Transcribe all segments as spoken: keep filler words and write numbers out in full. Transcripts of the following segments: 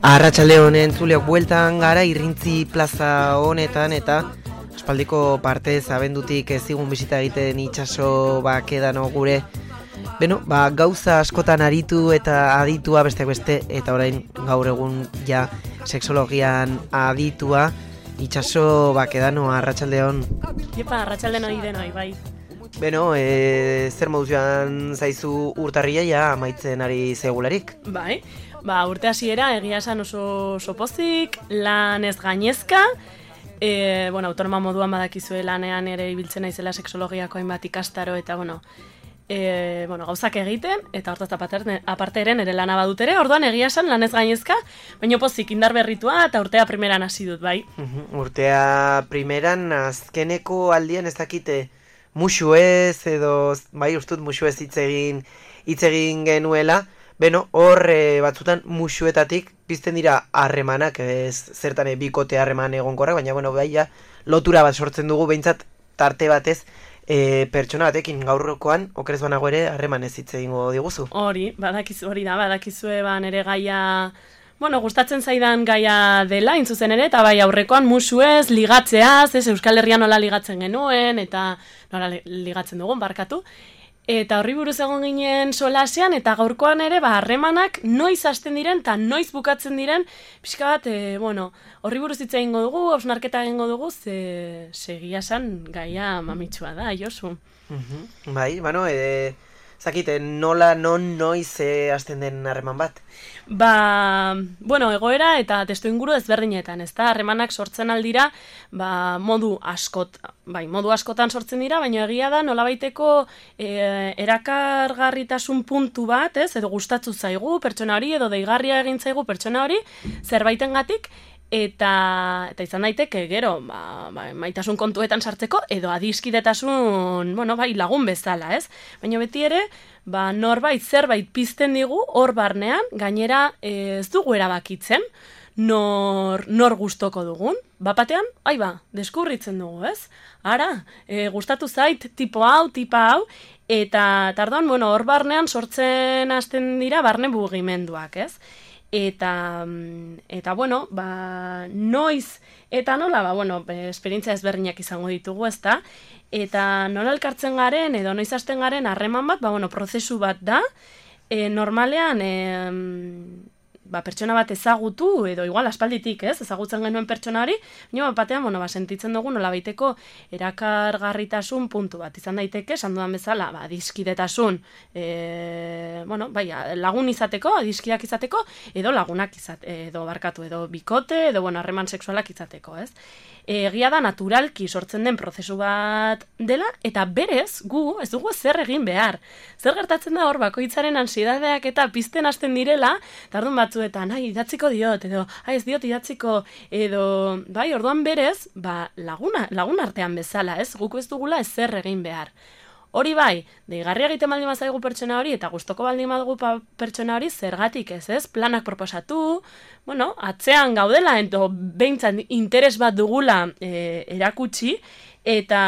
Arratsalde honen zuleok bueltan gara Irrintzi plaza honetan eta aspaldiko partez abendutik ez zigun bisita egiten itsaso bakedano gure. Beno, ba, gauza askotan aritu eta aditua besteak beste eta orain gaur egun ja sexologian aditua itsaso bakedano. Arratsalde hon. Iepa, arratsalde honi denoi, bai. Beno, e, zer moduz joan zaizu urtarria ja amaitzen ari zegularik? Bai, ba, urte hasiera egia esan oso, oso pozik, lan ez gainezka, e, bueno, autonoma moduan badakizue lanean ere ibiltzen naizela sexologiako hainbat ikastaro eta, bueno, e, bueno, gauzak egiten, eta hortaz aparte ere nire lana badut ere, orduan egia esan lan ez gainezka, baina pozik indar berritua eta urtea primeran hasi dut, bai. Uh-huh. Urtea primeran azkeneko aldian ez dakite, musu ez, edo, bai, ustut musu ez hitz egin, hitz egin genuela, beno, hor e, batzutan musuetatik pizten dira harremanak, ez zertan bikote harreman egonkorrak, baina, bueno, bai, ja, lotura bat sortzen dugu, behintzat tarte batez, e, pertsona batekin gaurrokoan, okerez banago ere, harreman ez hitz egingo diguzu. Hori, badakizu, hori da, badakizue ban ere gaia... Bueno, gustatzen zaidan gaia dela, intzuzen ere, eta bai aurrekoan musuez, ligatzeaz, ez, Euskal Herrian nola ligatzen genuen, eta nola ligatzen dugun, barkatu. Eta horri buruz egon ginen solasean, eta gaurkoan ere, ba, harremanak noiz hasten diren, eta noiz bukatzen diren, pixka bat, e, bueno, horri buruz hitz egingo dugu, hausnarketa egingo dugu, ze, segia esan gaia mamitsua da, Josu. Uh-huh. Bai, bueno, e, zakite, nola, non, noiz e, hasten den harreman bat? Ba, bueno, egoera eta testuinguru ezberdinetan, ezta? Harremanak sortzen aldira, ba, modu askot, bai, modu askotan sortzen dira, baina egia da nolabaiteko e, erakargarritasun puntu bat, ez? Edo gustatzu zaigu pertsona hori, edo deigarria egin zaigu pertsona hori, zerbaitengatik, eta eta izan daiteke, gero, ba, ba, maitasun kontuetan sartzeko, edo adiskidetasun, bueno, bai, lagun bezala, ez? Baina beti ere, ba, norbait zerbait pizten digu, hor barnean, gainera ez dugu erabakitzen, nor, nor gustoko dugun. Bapatean, ai ba, deskubritzen dugu, ez? Ara, e, gustatu zait, tipo hau, tipa hau, eta tardon, bueno, hor barnean sortzen hasten dira barne mugimenduak, ez? Eta, eta bueno, ba, noiz, eta nola, ba, bueno, esperientzia ezberdinak izango ditugu, ezta? Eta nola elkartzen garen, edo noiz hasten garen harreman bat, ba, bueno, prozesu bat da, e, normalean, e, ba, pertsona bat ezagutu, edo igual aspalditik, ez, ezagutzen genuen pertsona hori, baina batean, bueno, ba, sentitzen dugu nola baiteko erakargarritasun puntu bat, izan daiteke, esan dudan bezala, ba, adiskidetasun, e, bueno, bai, lagun izateko, adiskidak izateko, edo lagunak izate, edo barkatu, edo bikote, edo, bueno, harreman sexualak izateko, ez? Egia da naturalki sortzen den prozesu bat dela, eta berez, gu, ez dugu zer egin behar. Zer gertatzen da hor, bakoitzaren ansiedadeak eta pizten hasten direla, tardun batzuetan, ai, idatziko diot, edo, ai, ez diot idatziko, edo, bai, orduan berez, ba, laguna, lagun artean bezala, ez? Guk ez dugula ez zer egin behar. Hori bai, deigarria egiten baldin bazaigu pertsona hori, eta gustoko baldin badugu pertsona hori, zergatik ez, ez? Planak proposatu, bueno, atzean gaudela, ento behintzat interes bat dugula e, erakutsi, eta,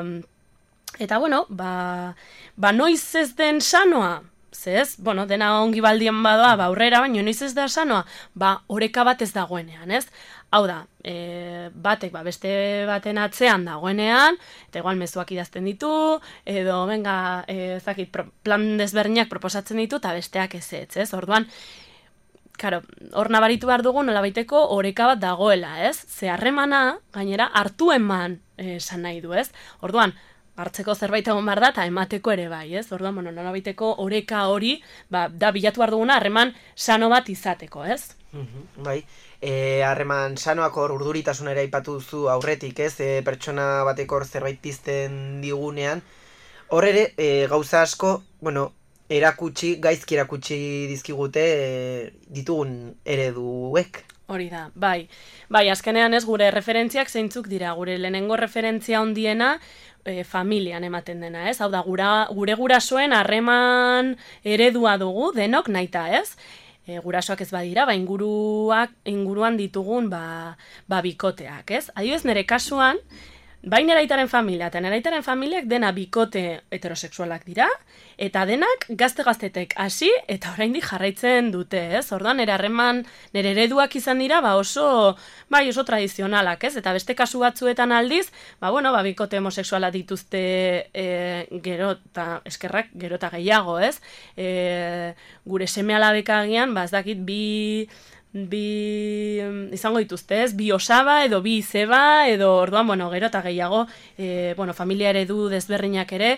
eta bueno, ba, ba noiz ez den sanoa, ez? Bueno, dena ongi baldien badoa, ba, aurrera, baina noiz ez da sanoa, ba, oreka bat ez dagoenean, ez? Hau da, e, batek ba, beste baten atzean dagoenean, eta igual mezuak idazten ditu, edo, venga, e, zakit, pro, plan desberdinak proposatzen ditu, eta besteak ez ez, ez? Orduan, karo, hor nabaritu behar dugu nolabaiteko oreka bat dagoela, ez? Ze harremana, gainera, hartu eman esan nahi du, ez? Orduan, hartzeko zerbait egon behar da, eta emateko ere bai, ez? Orduan, bueno, nolabaiteko oreka hori, ba, da bilatu behar duguna harreman sano bat izateko, ez? Mm-hmm, bai. Harreman e, sanoak hor urduritasuna ere aipatu duzu aurretik, ez? E, pertsona batek hor zerbait pizten digunean. Hor ere, e, gauza asko, bueno, erakutsi, gaizki erakutsi dizkigute e, ditugun ereduek. Hori da, bai. Bai, azkenean ez gure referentziak zeintzuk dira, gure lehenengo referentzia ondiena e, familian ematen dena, ez? Hau da, gura, gure gurasoen harreman eredua dugu, denok naita, ez? E, gurasoak ez badira, ba, inguruak, inguruan ditugun ba, ba bikoteak, ez? Adibidez, nire kasuan, bai neraitaren familia eta neraitaren familiak dena bikote heterosexualak dira, eta denak gazte-gaztetek hasi eta oraindik jarraitzen dute, ez? Orduan, nire harreman, nire ereduak izan dira, ba oso, bai oso tradizionalak, ez? Eta beste kasu batzuetan aldiz, ba bueno, ba bikote homosexuala dituzte e, gero eta eskerrak gero eta gehiago, ez? E, gure seme-alabek agian, ba ez dakit bi bi izango dituzte, ez? Bi osaba edo bi izeba edo orduan, bueno, gero eta gehiago, e, bueno, familia eredu desberdinak ere,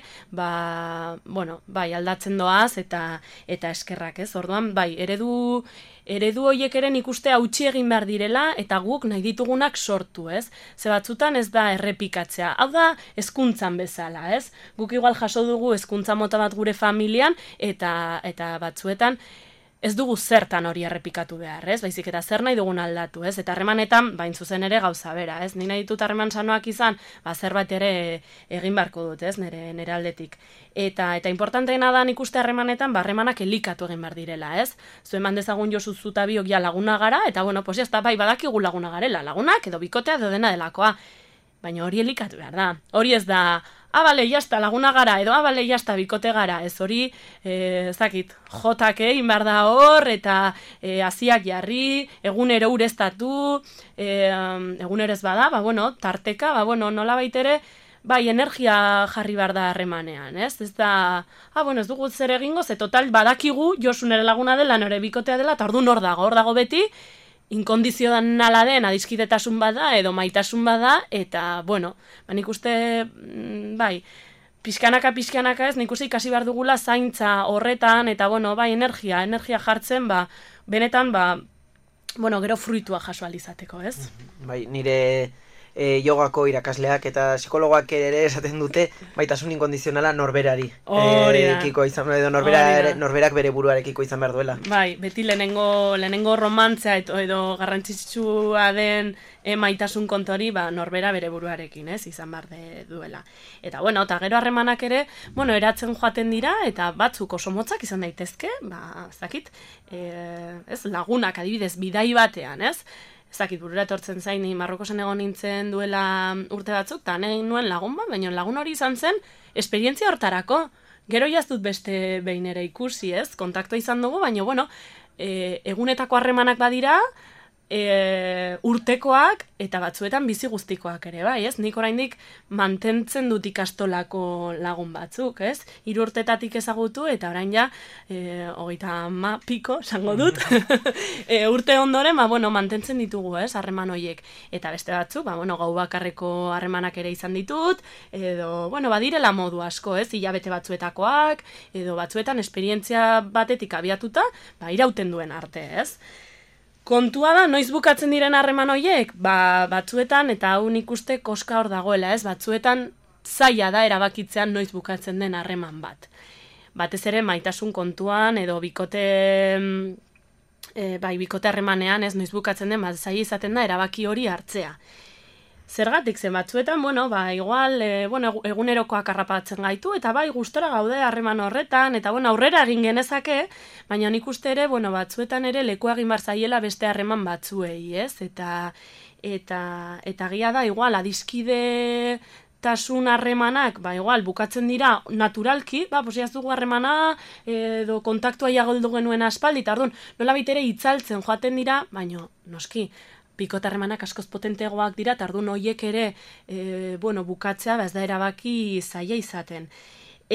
ba, bueno, bai, aldatzen doaz eta eta eskerrak, ez? Orduan, bai, eredu eredu horiek ere ikuste hautsi egin behar direla eta guk nahi ditugunak sortu, ez? Ze batzutan ez da errepikatzea. Hau da hezkuntzan bezala, ez? Guk igual jaso dugu hezkuntza mota bat gure familian eta eta batzuetan ez dugu zertan hori errepikatu behar, ez? Baizik eta zer nahi dugun aldatu, ez? Eta harremanetan, bain zuzen ere gauza bera, ez? Ni nahi ditut harreman sanoak izan, ba zerbait ere egin beharko dut, ez? Nere nere aldetik. Eta eta importanteena da ikuste harremanetan, ba harremanak elikatu egin behar direla, ez? Zu eman dezagun Josu zuta biok ja laguna gara eta bueno, pues ya está, bai badakigu laguna garela, lagunak edo bikotea edo dena delakoa. Baina hori elikatu behar da. Hori ez da, ah, bale, jazta, laguna gara, edo, ah, bale, jazta, bikote gara, ez hori, eh, ez dakit, jotak egin behar da hor, eta eh, aziak jarri, egunero ureztatu, eh, egunero ez bada, ba, bueno, tarteka, ba, bueno, nola baitere, bai, energia jarri behar da harremanean, ez? Ez da, ah, bueno, ez dugu zer egingo, ze total badakigu, Josu nere laguna dela, nore bikotea dela, eta orduan hor dago, hor dago beti, inkondizionala den adiskidetasun bada edo maitasun bada, eta, bueno, ba, nik uste, bai, pixkanaka, pixkanaka ez, nik uste ikasi behar dugula zaintza horretan, eta, bueno, bai, energia, energia jartzen, ba, benetan, ba, bueno, gero fruitua jaso alizateko, ez? Bai, nire e, jogako irakasleak eta psikologoak ere esaten dute, baitasun inkondizionala norberari. Hori da. Ekiko izan, edo norbera, norberak bere buruarekiko izan behar duela. Bai, beti lehenengo, lehenengo romantzea edo, edo garrantzitsua den e, maitasun kontori, ba, norbera bere buruarekin, ez, izan behar de, duela. Eta, bueno, eta gero harremanak ere, bueno, eratzen joaten dira, eta batzuk oso motzak izan daitezke, ba, ez dakit, e, ez, lagunak adibidez, bidai batean, ez, ez dakit, burura etortzen zaini, Marrokosen egon nintzen duela urte batzuk, eta nahi nuen lagun bat, baina lagun hori izan zen, esperientzia hortarako. Gero jaztut beste behin ere ikusi, ez? Kontaktua izan dugu, baina, bueno, e, egunetako harremanak badira, e, urtekoak eta batzuetan bizi guztikoak ere, bai, ez? Nik oraindik mantentzen dut ikastolako lagun batzuk, ez? Hiru urtetatik ezagutu eta orain ja, e, hogeita ma piko, esango dut, e, urte ondoren, ba, bueno, mantentzen ditugu, ez? Harreman horiek. Eta beste batzuk, ba, bueno, gau bakarreko harremanak ere izan ditut, edo, bueno, badirela modu asko, ez? Hilabete batzuetakoak, edo batzuetan esperientzia batetik abiatuta, ba, irauten duen arte, ez? Kontua da, noiz bukatzen diren harreman horiek? Ba, batzuetan, eta hau nik uste koska hor dagoela, ez? Batzuetan zaila da erabakitzean noiz bukatzen den harreman bat. Batez ere maitasun kontuan, edo bikote, e, bai, bikote harremanean, ez noiz bukatzen den, bat zaila izaten da erabaki hori hartzea. Zergatik zen batzuetan, bueno, ba, igual, e, bueno, egunerokoak harrapatzen gaitu, eta bai, gustora gaude harreman horretan, eta bueno, aurrera egin genezake, baina nik uste ere, bueno, batzuetan ere lekua egin bar zaiela beste harreman batzuei, ez? Eta, eta, eta gia da, igual, adiskide tasun harremanak, ba, igual, bukatzen dira naturalki, ba, posiaz dugu harremana, edo kontaktua jagoldu genuen aspaldi, eta orduan, nola baitere itzaltzen joaten dira, baina, noski, bikote harremanak askoz potenteagoak dira, eta orduan horiek ere, e, bueno, bukatzea, ba, ez da erabaki zaila izaten. E,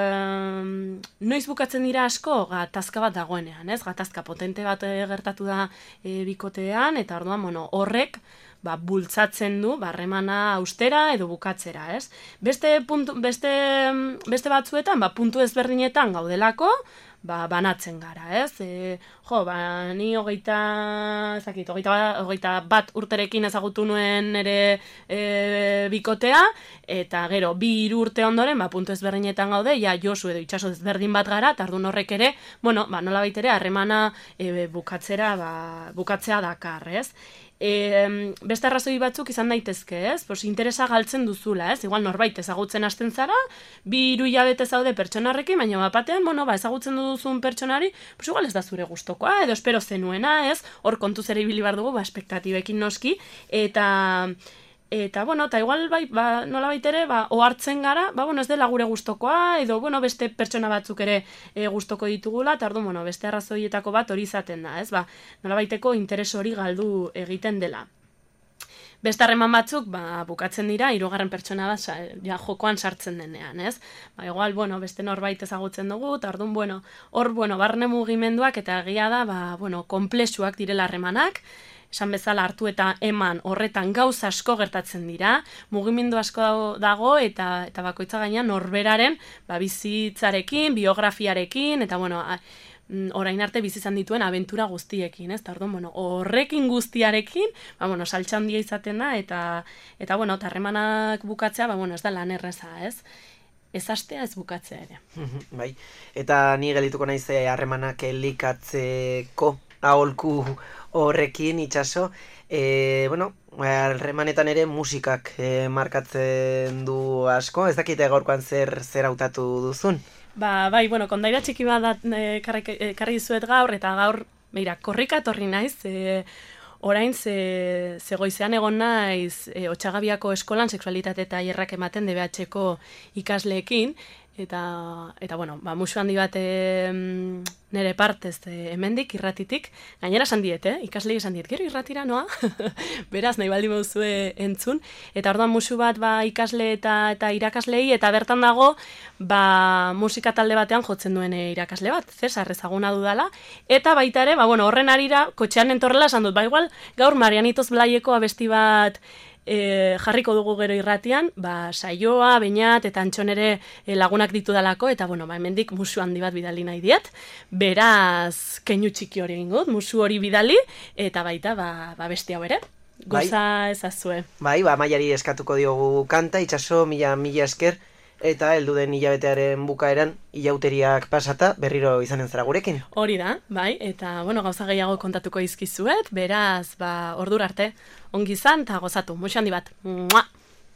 noiz bukatzen dira asko, gatazka bat dagoenean, ez? Gatazka potente bat gertatu da e, bikotean, eta orduan, bueno, horrek, ba, bultzatzen du, ba, harremana austera edo bukatzera, ez? Beste, puntu, beste, beste batzuetan, ba, puntu ezberdinetan gaudelako, ba, banatzen gara, ez? E, jo, ba, ni hogeita, ezakit, hogeita, hogeita bat urterekin ezagutu nuen ere e, bikotea, eta gero, bi hiru urte ondoren, ba, puntu ezberdinetan gaude, ja, Josu edo itxaso ezberdin bat gara, eta orduan horrek ere, bueno, ba, nola baitere, harremana e, bukatzera, ba, bukatzea dakar, ez? E, beste arrazoi batzuk izan daitezke, ez? Pues, interesa galtzen duzula, ez? Igual norbait ezagutzen hasten zara, bi hiru hilabete zaude pertsonarrekin, baina bapatean, bueno, ba, ezagutzen duzun pertsonari, pues igual ez da zure gustokoa, edo espero zenuena, ez? Hor kontuz ere ibili behar dugu, ba, espektatibekin noski, eta Eta, bueno, eta igual, bai, ba, nola baitere, ba, ohartzen gara, ba, bueno, ez dela gure gustokoa, edo, bueno, beste pertsona batzuk ere e, gustoko ditugula, eta, orduan, bueno, beste arrazoietako bat hori izaten da, ez, ba, nola baiteko interes hori galdu egiten dela. Beste harreman batzuk, ba, bukatzen dira, hirugarren pertsona bat, ja, jokoan sartzen denean, ez? Ba, igual, bueno, beste norbait ezagutzen dugu, eta orduan, bueno, hor, bueno, barne mugimenduak, eta egia da, ba, bueno, konplexuak direla harremanak, esan bezala hartu eta eman horretan gauza asko gertatzen dira, mugimendu asko dago eta eta bakoitza gainean norberaren ba, bizitzarekin, biografiarekin, eta bueno, a, orain arte bizi izan dituen abentura guztiekin, ez? Orduan, bueno, horrekin guztiarekin, ba, bueno, saltsa handia izaten da, eta, eta bueno, harremanak bukatzea, ba, bueno, ez da lan erreza, ez? Ez hastea, ez bukatzea ere. Bai, eta ni gelituko naiz harremanak elikatzeko aholku horrekin itxaso, e, bueno, harremanetan ere musikak e, markatzen du asko, ez dakite gaurkoan zer zer hautatu duzun? Ba, bai, bueno, kondaira txiki bat e, karri, e, karri dizuet gaur, eta gaur, beira, korrika etorri naiz, e, orain ze, ze goizean egon naiz e, Otxagabiako eskolan sexualitate eta hierrak ematen D B H-ko ikasleekin, eta, eta bueno, ba, musu handi bat e, nire partez e, hemendik, irratitik, gainera esan diet, eh? Ikaslei esan diet, gero irratira noa, beraz, nahi baldin bauzue entzun, eta orduan musu bat ba, ikasle eta, eta irakaslei, eta bertan dago, ba, musika talde batean jotzen duen irakasle bat, Cesar ezaguna dudala, eta baita ere, ba, bueno, horren arira, kotxean entorrela esan dut, ba, igual, gaur Marianitos Blaieko abesti bat, E, jarriko dugu gero irratian, ba, saioa, Beñat eta Antxon ere e, lagunak ditudalako, eta bueno, ba, hemendik musu handi bat bidali nahi diet, beraz keinu txiki hori egingo, musu hori bidali, eta baita ba, ba besti hau ere, goza bai. Ezazue. Bai, ba, Maiari eskatuko diogu kanta, itxaso, mila, mila esker, eta heldu den hilabetearen bukaeran, hilauteriak pasata, berriro izanen zara gurekin. Hori da, bai, eta, bueno, gauza gehiago kontatuko izkizuet, beraz, ba, ordura arte, ongi izan, eta gozatu, muxo handi bat. Mua!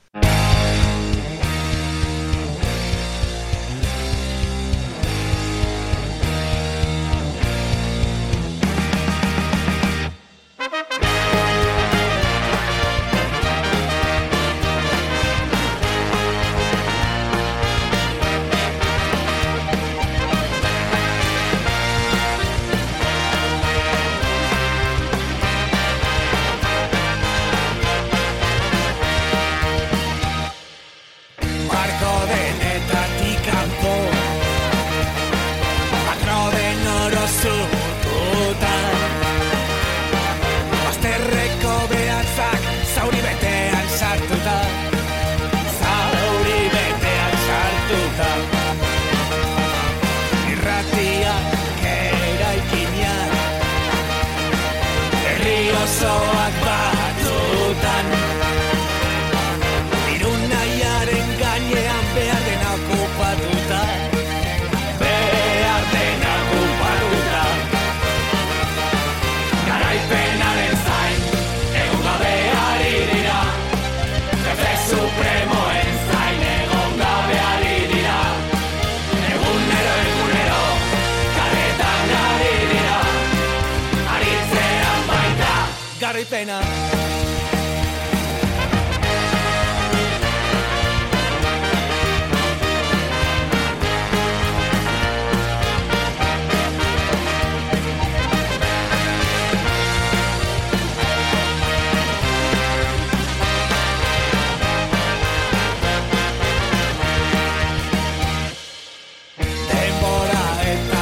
Pena.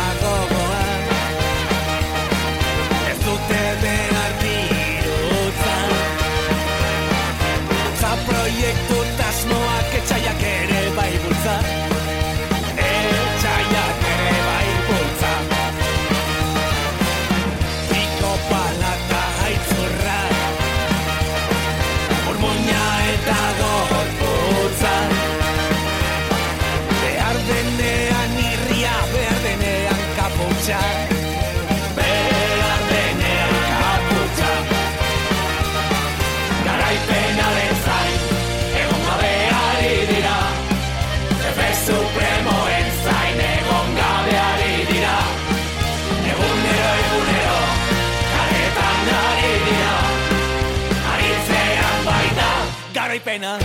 Time pena.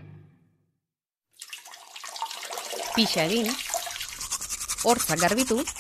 Pixa egin, hortzak garbitu,